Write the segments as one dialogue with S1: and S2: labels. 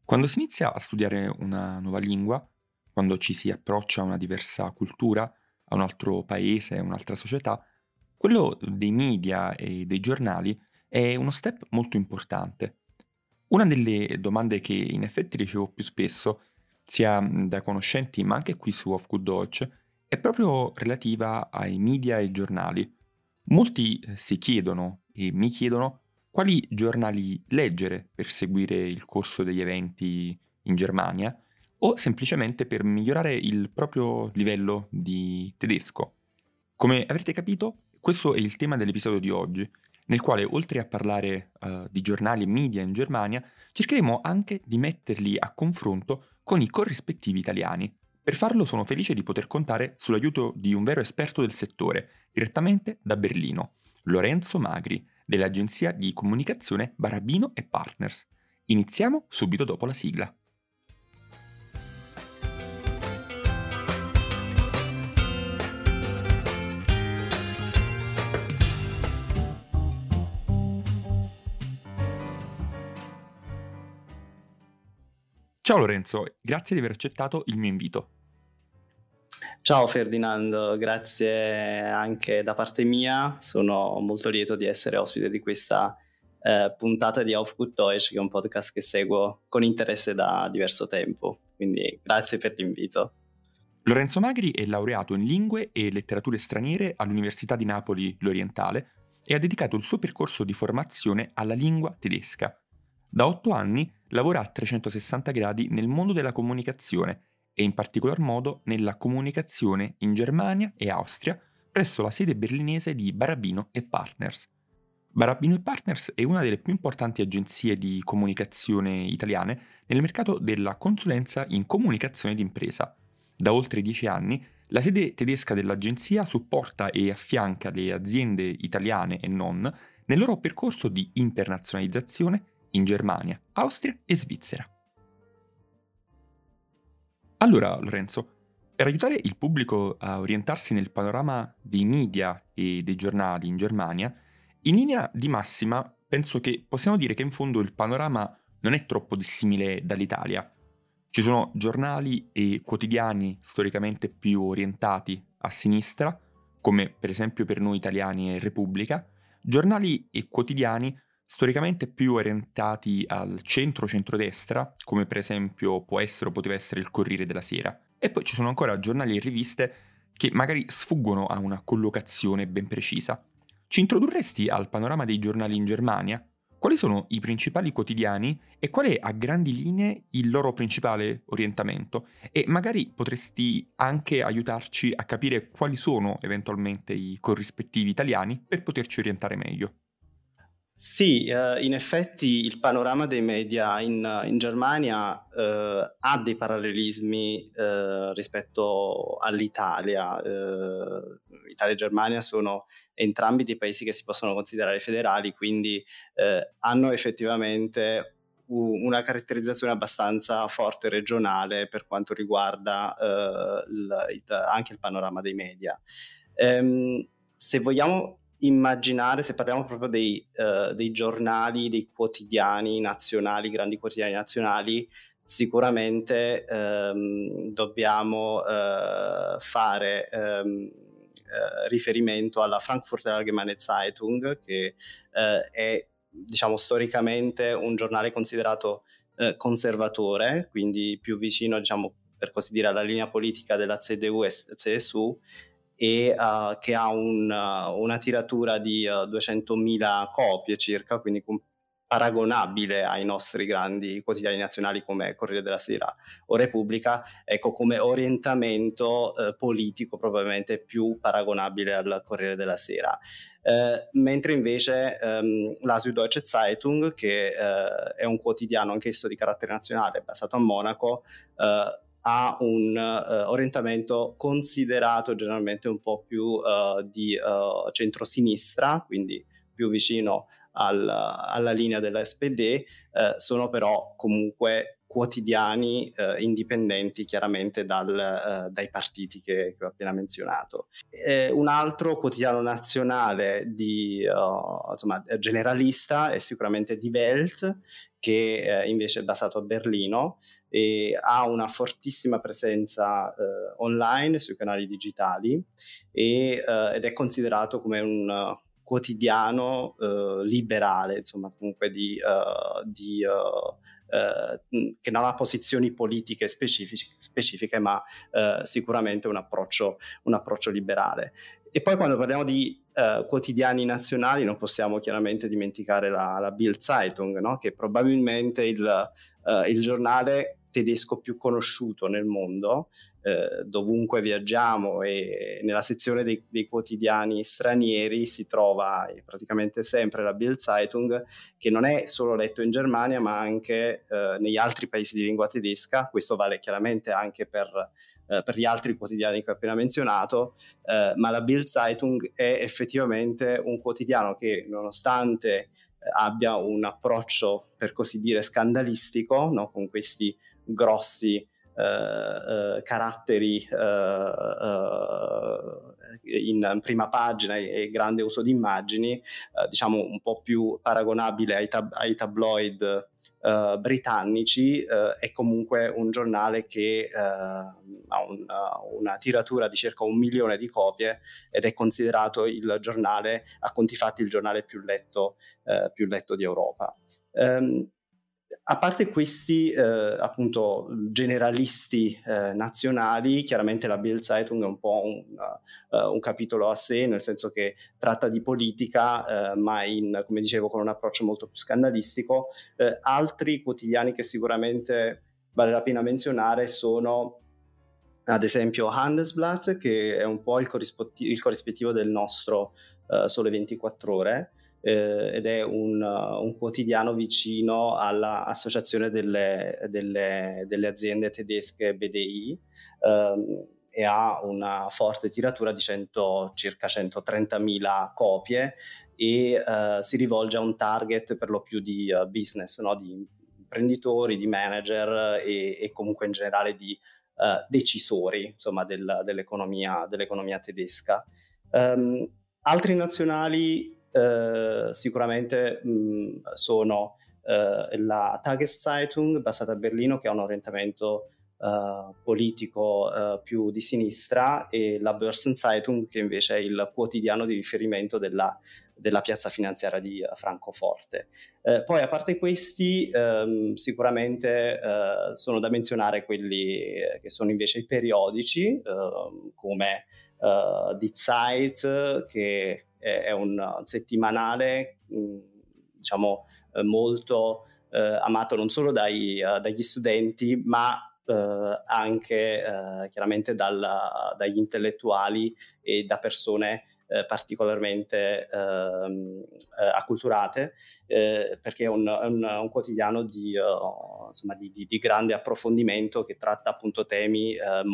S1: Quando si inizia a studiare una nuova lingua, quando ci si approccia a una diversa cultura, a un altro paese, a un'altra società, quello dei media e dei giornali è uno step molto importante. Una delle domande che in effetti ricevo più spesso, sia da conoscenti ma anche qui su Off Good Deutsch, è proprio relativa ai media e ai giornali. Molti si chiedono e mi chiedono quali giornali leggere per seguire il corso degli eventi in Germania o semplicemente per migliorare il proprio livello di tedesco. Come avrete capito, questo è il tema dell'episodio di oggi, nel quale oltre a parlare di giornali e media in Germania, cercheremo anche di metterli a confronto con i corrispettivi italiani. Per farlo sono felice di poter contare sull'aiuto di un vero esperto del settore, direttamente da Berlino, Lorenzo Magri, dell'agenzia di comunicazione Barabino e Partners. Iniziamo subito dopo la sigla. Ciao Lorenzo, grazie di aver accettato il mio invito.
S2: Ciao Ferdinando, grazie anche da parte mia. Sono molto lieto di essere ospite di questa puntata di Auf gut Deutsch, che è un podcast che seguo con interesse da diverso tempo. Quindi grazie per l'invito.
S1: Lorenzo Magri è laureato in lingue e letterature straniere all'Università di Napoli L'Orientale e ha dedicato il suo percorso di formazione alla lingua tedesca. Da 8 anni lavora a 360 gradi nel mondo della comunicazione e in particolar modo nella comunicazione in Germania e Austria presso la sede berlinese di Barabino e Partners. Barabino e Partners è una delle più importanti agenzie di comunicazione italiane nel mercato della consulenza in comunicazione d'impresa. Da oltre 10 anni, la sede tedesca dell'agenzia supporta e affianca le aziende italiane e non nel loro percorso di internazionalizzazione in Germania, Austria e Svizzera. Allora, Lorenzo, per aiutare il pubblico a orientarsi nel panorama dei media e dei giornali in Germania, in linea di massima penso che possiamo dire che in fondo il panorama non è troppo dissimile dall'Italia. Ci sono giornali e quotidiani storicamente più orientati a sinistra, come per esempio per noi italiani è Repubblica, giornali e quotidiani storicamente più orientati al centro-centrodestra, come per esempio può essere o poteva essere il Corriere della Sera. E poi ci sono ancora giornali e riviste che magari sfuggono a una collocazione ben precisa. Ci introdurresti al panorama dei giornali in Germania? Quali sono i principali quotidiani e qual è a grandi linee il loro principale orientamento? E magari potresti anche aiutarci a capire quali sono eventualmente i corrispettivi italiani per poterci orientare meglio.
S2: Sì, in effetti il panorama dei media in Germania ha dei parallelismi rispetto all'Italia. Italia e Germania sono entrambi dei paesi che si possono considerare federali, quindi hanno effettivamente una caratterizzazione abbastanza forte regionale per quanto riguarda anche il panorama dei media. Se vogliamo immaginare, se parliamo proprio dei giornali, dei quotidiani nazionali, grandi quotidiani nazionali, sicuramente dobbiamo fare riferimento alla Frankfurter Allgemeine Zeitung, che è, diciamo, storicamente un giornale considerato conservatore, quindi più vicino, diciamo, per così dire, alla linea politica della CDU e CSU, e che ha una tiratura di 200.000 copie circa, quindi paragonabile ai nostri grandi quotidiani nazionali come Corriere della Sera o Repubblica. Ecco, come orientamento politico probabilmente più paragonabile al Corriere della Sera. Mentre invece la Süddeutsche Zeitung, che è un quotidiano anch'esso di carattere nazionale basato a Monaco, ha un orientamento considerato generalmente un po' più di centrosinistra, quindi più vicino alla linea della SPD, sono però comunque quotidiani indipendenti chiaramente dai partiti che ho appena menzionato. Un altro quotidiano nazionale insomma, generalista è sicuramente Die Welt, che invece è basato a Berlino e ha una fortissima presenza online sui canali digitali ed è considerato come un quotidiano liberale, insomma, comunque che non ha posizioni politiche specifiche, ma sicuramente un approccio liberale. E poi quando parliamo di quotidiani nazionali non possiamo chiaramente dimenticare la Bild Zeitung, no? Che è probabilmente il giornale tedesco più conosciuto nel mondo, dovunque viaggiamo, e nella sezione dei quotidiani stranieri si trova praticamente sempre la Bild Zeitung, che non è solo letto in Germania ma anche negli altri paesi di lingua tedesca. Questo vale chiaramente anche per gli altri quotidiani che ho appena menzionato, ma la Bild Zeitung è effettivamente un quotidiano che, nonostante abbia un approccio per così dire scandalistico, no? Con questi grossi caratteri in prima pagina e grande uso di immagini, diciamo un po' più paragonabile ai tabloid britannici, è comunque un giornale che ha una tiratura di circa 1 milione di copie ed è considerato il giornale, a conti fatti, il giornale più letto di Europa. A parte questi appunto generalisti nazionali, chiaramente la Bild Zeitung è un po' un capitolo a sé, nel senso che tratta di politica, ma come dicevo, con un approccio molto più scandalistico. Altri quotidiani che sicuramente vale la pena menzionare sono ad esempio Handelsblatt, che è un po' il corrispettivo del nostro Sole 24 Ore, ed è un quotidiano vicino all'associazione delle aziende tedesche BDI, e ha una forte tiratura di circa 130.000 copie e si rivolge a un target per lo più di business, no? Di imprenditori, di manager e comunque in generale di decisori, insomma, dell'economia tedesca. Altri nazionali sicuramente sono la Tageszeitung, basata a Berlino, che ha un orientamento politico più di sinistra, e la Börsenzeitung, che invece è il quotidiano di riferimento della piazza finanziaria di Francoforte. Poi, a parte questi, sicuramente sono da menzionare quelli che sono invece i periodici, come Die Zeit, che è un settimanale diciamo molto amato non solo dagli studenti, ma anche chiaramente dagli intellettuali e da persone particolarmente acculturate, perché è un quotidiano insomma, di grande approfondimento, che tratta appunto temi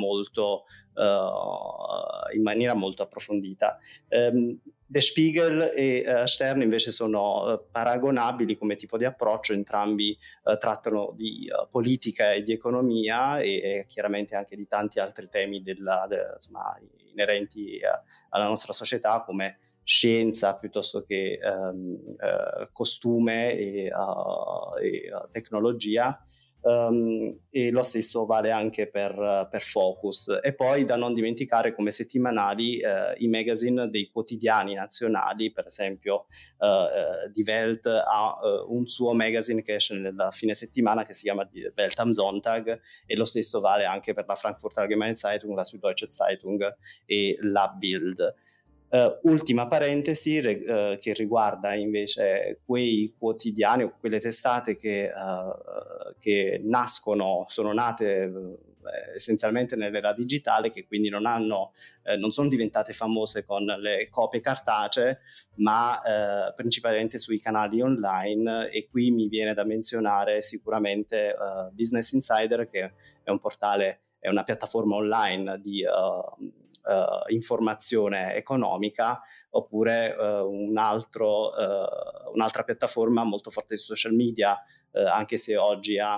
S2: in maniera molto approfondita. Der Spiegel e Stern invece sono paragonabili come tipo di approccio, entrambi trattano di politica e di economia e chiaramente anche di tanti altri temi insomma, inerenti alla nostra società, come scienza piuttosto che costume e tecnologia. E lo stesso vale anche per Focus. E poi da non dimenticare come settimanali i magazine dei quotidiani nazionali. Per esempio Die Welt ha un suo magazine che esce nella fine settimana, che si chiama Die Welt am Sonntag, e lo stesso vale anche per la Frankfurter Allgemeine Zeitung, la Süddeutsche Zeitung e la Bild. Ultima parentesi che riguarda invece quei quotidiani o quelle testate che sono nate essenzialmente nell'era digitale, che quindi non sono diventate famose con le copie cartacee, ma principalmente sui canali online. E qui mi viene da menzionare sicuramente Business Insider, che è un portale, è una piattaforma online informazione economica, oppure un'altra piattaforma molto forte di social media, anche se oggi ha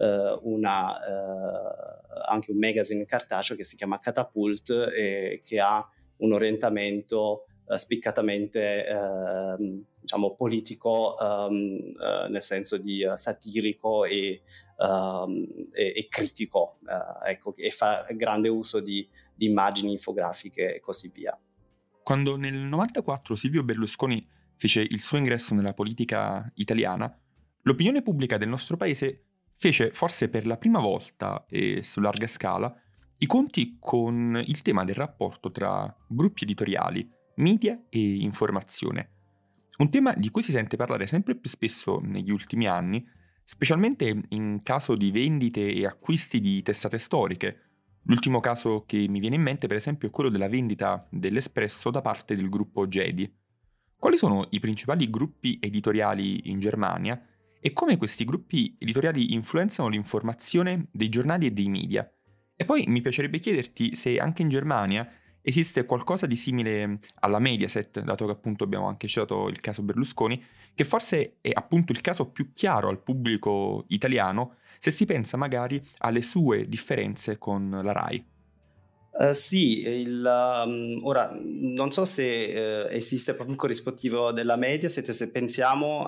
S2: anche un magazine cartaceo che si chiama Catapult e che ha un orientamento spiccatamente diciamo politico, nel senso di satirico e critico, ecco, e fa grande uso di immagini infografiche e così via.
S1: Quando nel 94 Silvio Berlusconi fece il suo ingresso nella politica italiana, l'opinione pubblica del nostro paese fece forse per la prima volta e su larga scala i conti con il tema del rapporto tra gruppi editoriali, media e informazione. Un tema di cui si sente parlare sempre più spesso negli ultimi anni, specialmente in caso di vendite e acquisti di testate storiche. L'ultimo caso che mi viene in mente, per esempio, è quello della vendita dell'Espresso da parte del gruppo Gedi. Quali sono i principali gruppi editoriali in Germania e come questi gruppi editoriali influenzano l'informazione dei giornali e dei media? E poi mi piacerebbe chiederti se anche in Germania esiste qualcosa di simile alla Mediaset, dato che appunto abbiamo anche citato il caso Berlusconi, che forse è appunto il caso più chiaro al pubblico italiano se si pensa magari alle sue differenze con la RAI.
S2: Sì, ora non so se esiste proprio un corrispettivo della Mediaset. Se pensiamo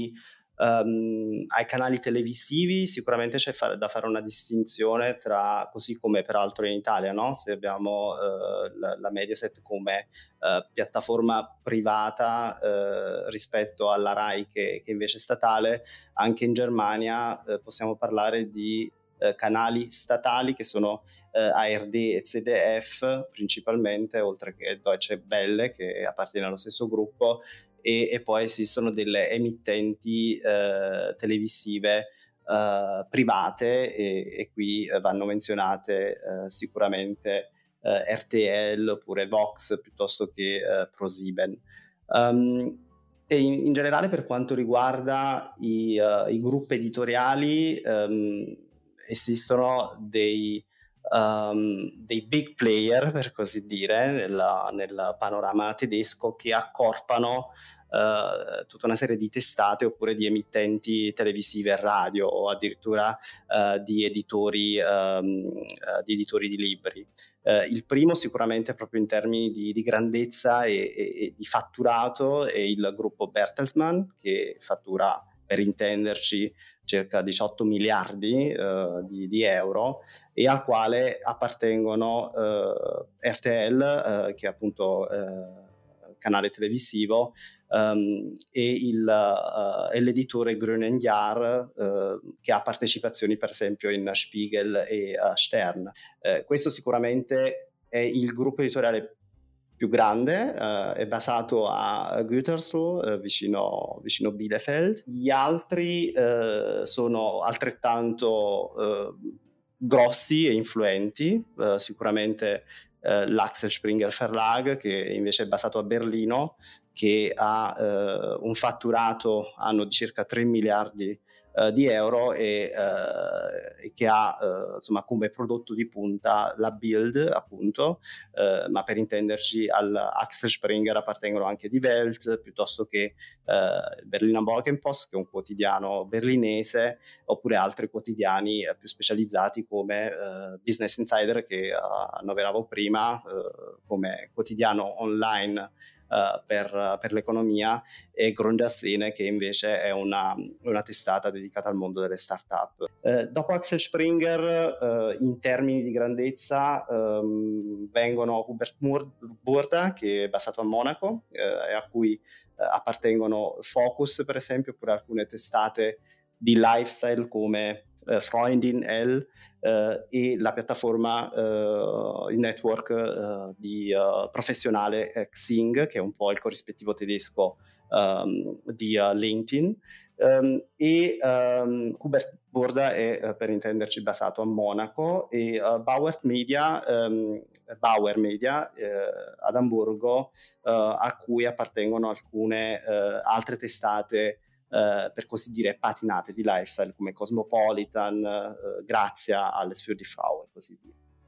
S2: ai canali televisivi, sicuramente c'è da fare una distinzione tra, così come peraltro in Italia, no? Se abbiamo la Mediaset come piattaforma privata rispetto alla RAI che invece è statale, anche in Germania possiamo parlare di canali statali che sono ARD e ZDF principalmente, oltre che Deutsche Welle che appartiene allo stesso gruppo, e poi esistono delle emittenti televisive private, e qui vanno menzionate sicuramente RTL oppure Vox piuttosto che ProSieben. E in generale, per quanto riguarda i gruppi editoriali, esistono dei big player, per così dire, nel panorama tedesco, che accorpano tutta una serie di testate oppure di emittenti televisive e radio, o addirittura di editori di libri. Il primo sicuramente, proprio in termini di grandezza e di fatturato, è il gruppo Bertelsmann, che fattura, per intenderci, circa 18 miliardi di euro, e al quale appartengono RTL, che è appunto canale televisivo, e l'editore Grünen Jahr, che ha partecipazioni per esempio in Spiegel e Stern. Questo sicuramente è il gruppo editoriale più grande, è basato a Gütersloh, vicino Bielefeld. Gli altri sono altrettanto grossi e influenti, sicuramente l'Axel Springer Verlag, che invece è basato a Berlino, che ha un fatturato anno di circa 3 miliardi di euro, e che ha insomma come prodotto di punta la Bild, appunto, ma per intenderci all'Axel Springer appartengono anche Die Welt, piuttosto che Berliner Morgenpost, che è un quotidiano berlinese, oppure altri quotidiani più specializzati come Business Insider, che annoveravo prima come quotidiano online per l'economia, e Grundassene, che invece è una testata dedicata al mondo delle start-up. Dopo Axel Springer, in termini di grandezza, vengono Hubert Burda, che è basato a Monaco, e a cui appartengono Focus, per esempio, oppure alcune testate di lifestyle come Freundin L, e la piattaforma, il network professionale Xing, che è un po' il corrispettivo tedesco di LinkedIn. Hubert Burda è, per intenderci, basato a Monaco, e Bauer Media ad Amburgo, a cui appartengono alcune altre testate per così dire patinate di lifestyle come Cosmopolitan, Grazia, Alles für die Frau e così via.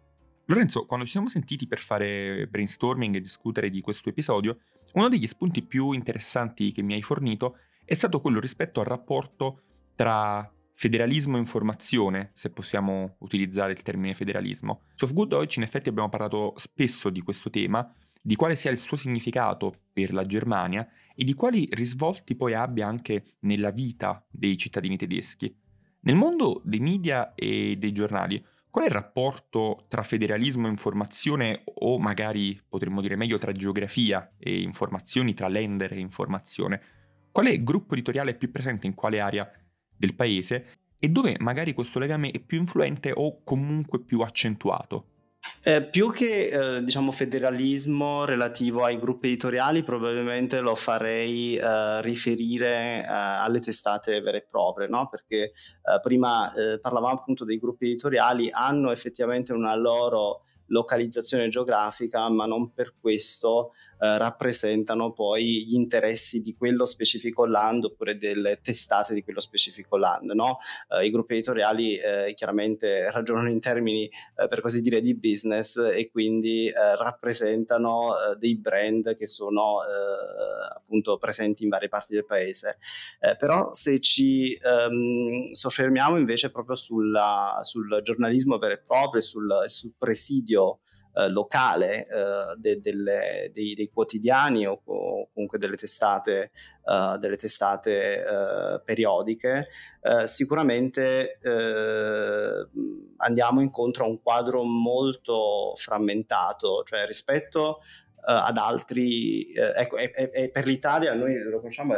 S1: Lorenzo, quando ci siamo sentiti per fare brainstorming e discutere di questo episodio, uno degli spunti più interessanti che mi hai fornito è stato quello rispetto al rapporto tra federalismo e informazione, se possiamo utilizzare il termine federalismo. Su Off Good Deutsch in effetti abbiamo parlato spesso di questo tema, di quale sia il suo significato per la Germania e di quali risvolti poi abbia anche nella vita dei cittadini tedeschi. Nel mondo dei media e dei giornali, qual è il rapporto tra federalismo e informazione o magari potremmo dire meglio tra geografia e informazioni, tra Länder e informazione? Qual è il gruppo editoriale più presente in quale area del paese e dove magari questo legame è più influente o comunque più accentuato?
S2: Più che, diciamo federalismo relativo ai gruppi editoriali, probabilmente lo farei, riferire, alle testate vere e proprie, no, perché, prima, parlavamo appunto dei gruppi editoriali, hanno effettivamente una loro localizzazione geografica, ma non per questo, rappresentano poi gli interessi di quello specifico land oppure delle testate di quello specifico land, no, i gruppi editoriali, chiaramente ragionano in termini per così dire di business e quindi rappresentano dei brand che sono appunto presenti in varie parti del paese. Però se ci soffermiamo invece proprio sul giornalismo vero e proprio, sul presidio locale dei quotidiani o comunque delle testate periodiche, sicuramente andiamo incontro a un quadro molto frammentato, cioè rispetto ad altri, ecco, per l'Italia noi lo conosciamo,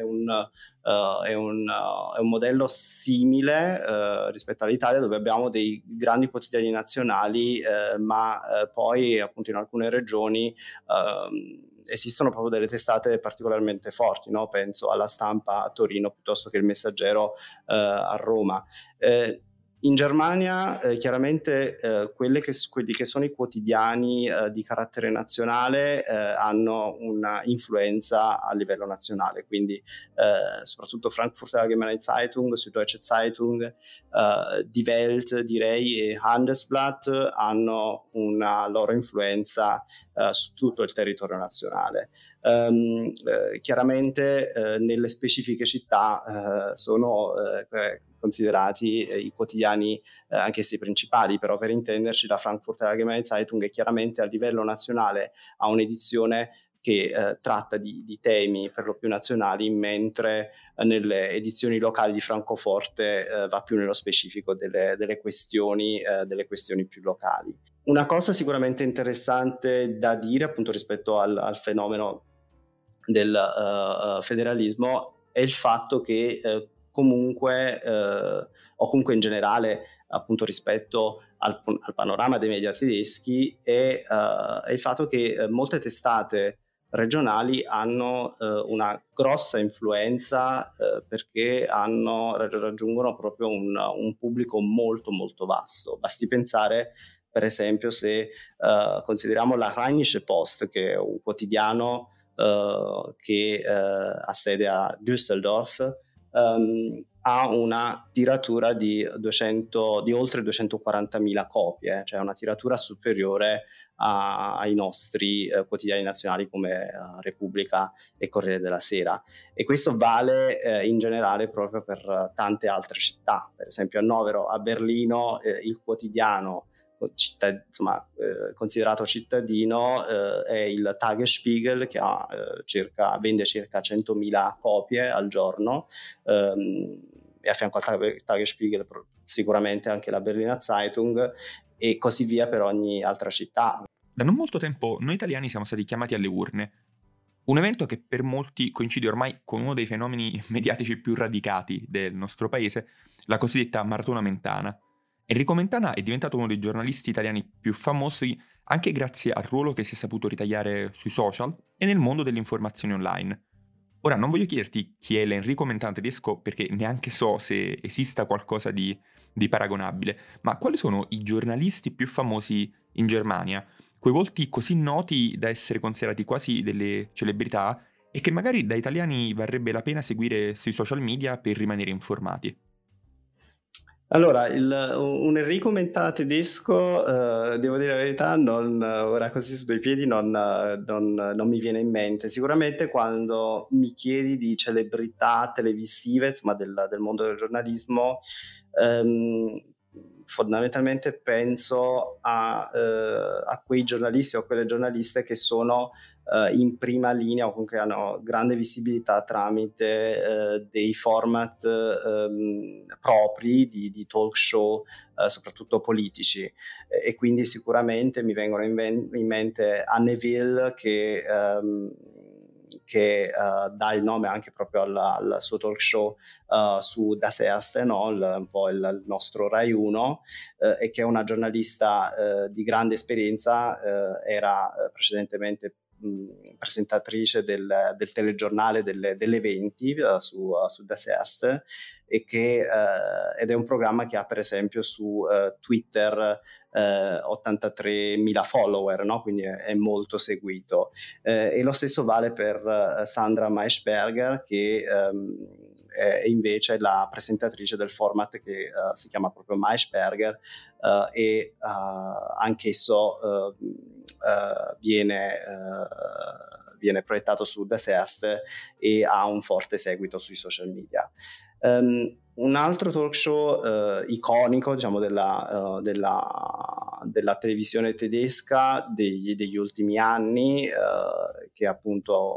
S2: è un modello simile rispetto all'Italia, dove abbiamo dei grandi quotidiani nazionali, ma poi appunto in alcune regioni esistono proprio delle testate particolarmente forti, no? Penso alla Stampa a Torino piuttosto che il Messaggero a Roma. In Germania chiaramente quelli che sono i quotidiani di carattere nazionale hanno una influenza a livello nazionale, quindi soprattutto Frankfurter Allgemeine Zeitung, Süddeutsche Zeitung, Die Welt direi e Handelsblatt hanno una loro influenza su tutto il territorio nazionale. Chiaramente nelle specifiche città sono considerati i quotidiani anch'essi principali, però per intenderci la Frankfurter Allgemeine Zeitung è chiaramente a livello nazionale, ha un'edizione che tratta di temi per lo più nazionali, mentre nelle edizioni locali di Francoforte va più nello specifico delle questioni più locali. Una cosa sicuramente interessante da dire appunto rispetto al fenomeno del federalismo è il fatto che comunque o comunque in generale appunto rispetto al panorama dei media tedeschi è il fatto che molte testate regionali hanno una grossa influenza perché raggiungono proprio un pubblico molto molto vasto. Basti pensare per esempio se consideriamo la Rheinische Post, che è un quotidiano che ha sede a Düsseldorf, ha una tiratura di oltre 240.000 copie, cioè una tiratura superiore ai nostri quotidiani nazionali come Repubblica e Corriere della Sera, e questo vale in generale proprio per tante altre città. Per esempio a Berlino il quotidiano considerato cittadino è il Tagesspiegel, che vende circa 100.000 copie al giorno, e a fianco al Tagesspiegel sicuramente anche la Berliner Zeitung, e così via per ogni altra città.
S1: Da non molto tempo noi italiani siamo stati chiamati alle urne, un evento che per molti coincide ormai con uno dei fenomeni mediatici più radicati del nostro paese, la cosiddetta Maratona Mentana. Enrico Mentana è diventato uno dei giornalisti italiani più famosi anche grazie al ruolo che si è saputo ritagliare sui social e nel mondo dell'informazione online. Ora, non voglio chiederti chi è l'Enrico Mentana tedesco perché neanche so se esista qualcosa di paragonabile, ma quali sono i giornalisti più famosi in Germania, quei volti così noti da essere considerati quasi delle celebrità e che magari da italiani varrebbe la pena seguire sui social media per rimanere informati?
S2: Allora, un Enrico Mentana tedesco, devo dire la verità, ora così su due piedi non mi viene in mente. Sicuramente quando mi chiedi di celebrità televisive, insomma del mondo del giornalismo, ehm, fondamentalmente penso a quei giornalisti o a quelle giornaliste che sono in prima linea o comunque hanno grande visibilità tramite dei format propri di talk show, soprattutto politici. E quindi sicuramente mi vengono in mente Anne Will che dà il nome anche proprio al suo talk show su Das Erste, no? Un po' il nostro Rai 1, e che è una giornalista di grande esperienza, era precedentemente presentatrice del telegiornale delle 20 su Das Erste, ed è un programma che ha per esempio su Twitter 83.000 follower, no? Quindi è molto seguito. E lo stesso vale per Sandra Maischberger, che è invece la presentatrice del format che si chiama proprio Maischberger, e anch'esso viene proiettato su Das Erste e ha un forte seguito sui social media. Un altro talk show iconico, diciamo, della televisione tedesca degli ultimi anni, che è appunto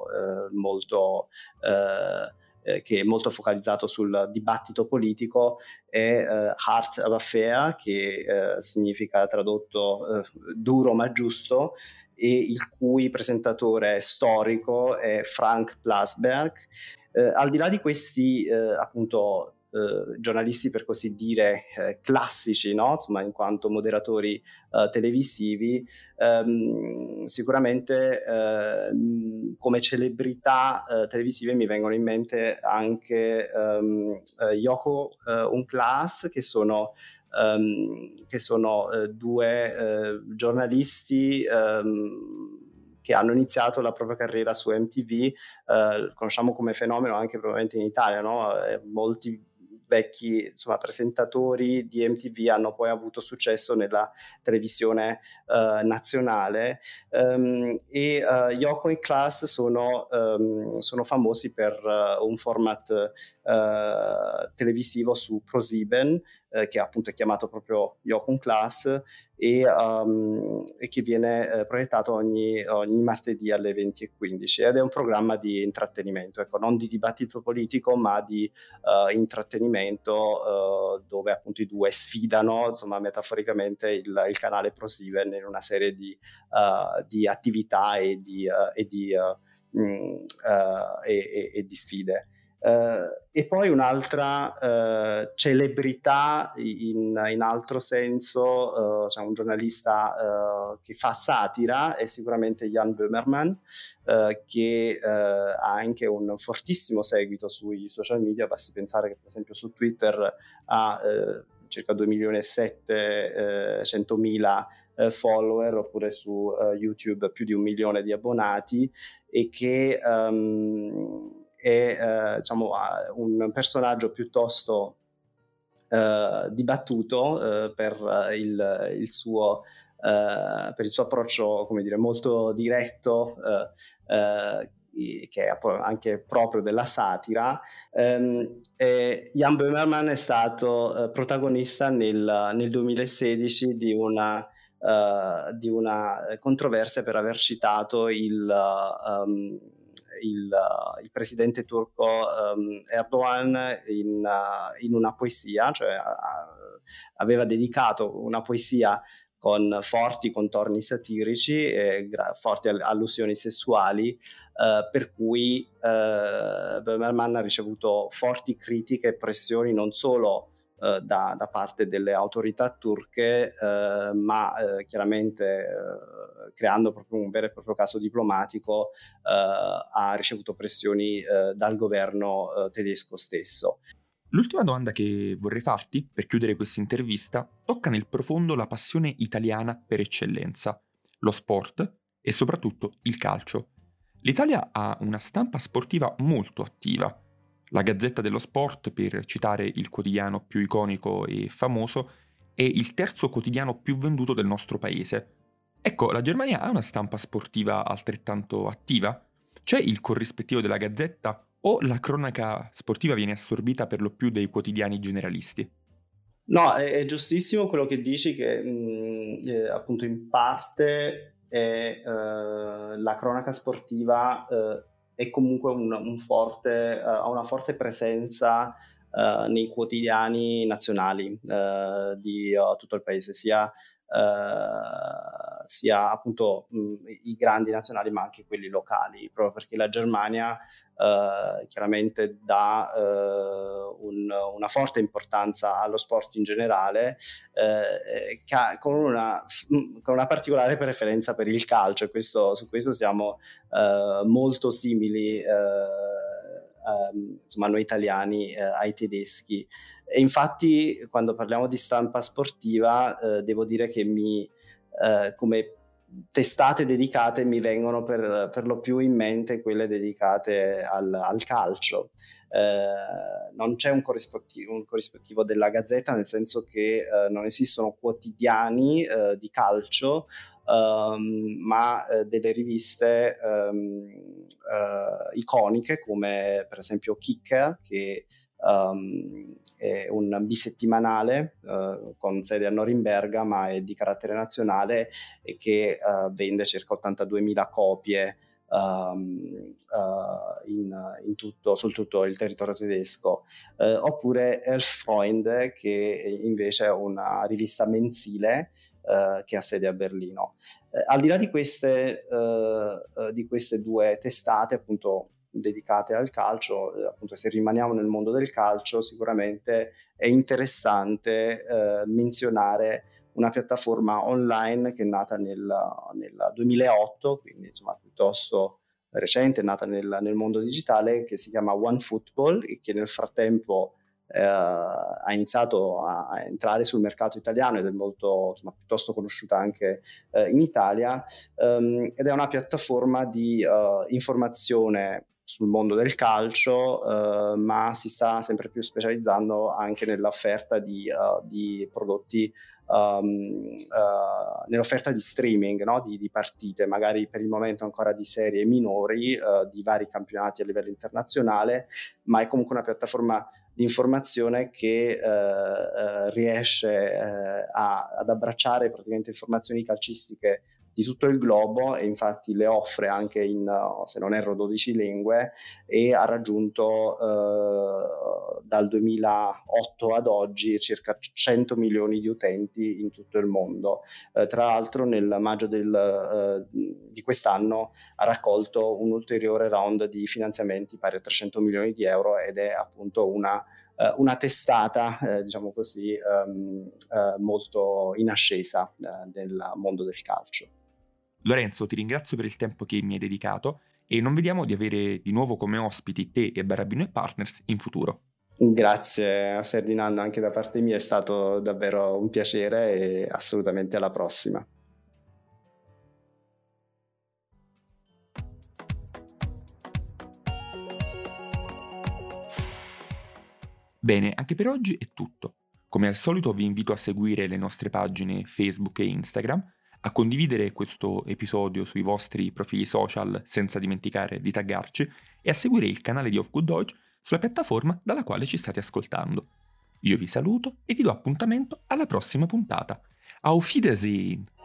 S2: che è molto focalizzato sul dibattito politico, è Hart aber fair, che significa tradotto duro ma giusto, e il cui presentatore storico è Frank Plasberg. Al di là di questi appunto giornalisti per così dire classici, no? Insomma, in quanto moderatori televisivi, sicuramente come celebrità televisive mi vengono in mente anche Yoko Unclass, che sono due giornalisti che hanno iniziato la propria carriera su MTV, conosciamo come fenomeno anche probabilmente in Italia, no? Molti vecchi, insomma, presentatori di MTV hanno poi avuto successo nella televisione nazionale, Yoko e Class sono famosi per un format televisivo su ProSieben, che appunto è chiamato proprio Yoko Class, e che viene proiettato ogni martedì alle 20:15, ed è un programma di intrattenimento, ecco, non di dibattito politico ma di intrattenimento, dove appunto i due sfidano, insomma, metaforicamente il canale ProSieben in una serie di attività e di sfide. E poi un'altra celebrità in altro senso, cioè un giornalista che fa satira, è sicuramente Jan Böhmermann, che ha anche un fortissimo seguito sui social media. Basti pensare che per esempio su Twitter ha circa 2.700.000 follower, oppure su YouTube più di 1 milione di abbonati, e che è diciamo un personaggio piuttosto dibattuto per il suo approccio, come dire, molto diretto, che è anche proprio della satira. Jan Böhmermann è stato protagonista nel 2016 di una controversia per aver citato il presidente turco Erdogan in una poesia, cioè aveva dedicato una poesia con forti contorni satirici e forti allusioni sessuali, per cui Böhmermann ha ricevuto forti critiche e pressioni non solo da parte delle autorità turche, ma chiaramente creando proprio un vero e proprio caso diplomatico, ha ricevuto pressioni dal governo tedesco stesso.
S1: L'ultima domanda che vorrei farti, per chiudere questa intervista, tocca nel profondo la passione italiana per eccellenza, lo sport e soprattutto il calcio. L'Italia ha una stampa sportiva molto attiva. La Gazzetta dello Sport, per citare il quotidiano più iconico e famoso, è il terzo quotidiano più venduto del nostro paese. Ecco, la Germania ha una stampa sportiva altrettanto attiva? C'è il corrispettivo della Gazzetta o la cronaca sportiva viene assorbita per lo più dai quotidiani generalisti?
S2: No, è giustissimo quello che dici che, appunto in parte la cronaca sportiva, è comunque un forte ha una forte presenza, nei quotidiani nazionali, di, tutto il paese, sia appunto, i grandi nazionali, ma anche quelli locali, proprio perché la Germania, chiaramente dà, una forte importanza allo sport in generale, con una particolare preferenza per il calcio, e su questo siamo molto simili, insomma noi italiani, ai tedeschi. E infatti quando parliamo di stampa sportiva, devo dire che come testate dedicate mi vengono per lo più in mente quelle dedicate al calcio. Non c'è un corrispettivo della Gazzetta, nel senso che non esistono quotidiani di calcio, ma delle riviste iconiche, come per esempio Kicker, che è un bisettimanale con sede a Norimberga, ma è di carattere nazionale e che vende circa 82.000 copie sul tutto il territorio tedesco, oppure Elf-Freunde, che invece è una rivista mensile che ha sede a Berlino. Al di là di queste due testate, appunto, dedicate al calcio, appunto, se rimaniamo nel mondo del calcio, sicuramente è interessante menzionare una piattaforma online che è nata nel 2008, quindi insomma piuttosto recente, è nata nel mondo digitale, che si chiama OneFootball, e che nel frattempo ha iniziato a entrare sul mercato italiano ed è molto, insomma, piuttosto conosciuta anche in Italia, ed è una piattaforma di informazione sul mondo del calcio, ma si sta sempre più specializzando anche nell'offerta di prodotti, nell'offerta di streaming, no? di partite, magari per il momento ancora di serie minori, di vari campionati a livello internazionale, ma è comunque una piattaforma di informazione che riesce ad abbracciare praticamente informazioni calcistiche di tutto il globo, e infatti le offre anche in, se non erro, 12 lingue, e ha raggiunto dal 2008 ad oggi circa 100 milioni di utenti in tutto il mondo. Tra l'altro nel maggio di quest'anno ha raccolto un ulteriore round di finanziamenti pari a 300 milioni di euro, ed è appunto una testata, diciamo così, molto in ascesa nel mondo del calcio.
S1: Lorenzo, ti ringrazio per il tempo che mi hai dedicato e non vediamo di avere di nuovo come ospiti te e Barabino e Partners in futuro.
S2: Grazie Ferdinando, anche da parte mia è stato davvero un piacere, e assolutamente alla prossima.
S1: Bene, anche per oggi è tutto. Come al solito vi invito a seguire le nostre pagine Facebook e Instagram, a condividere questo episodio sui vostri profili social senza dimenticare di taggarci, e a seguire il canale di Auf Gut Deutsch sulla piattaforma dalla quale ci state ascoltando. Io vi saluto e vi do appuntamento alla prossima puntata. Auf Wiedersehen!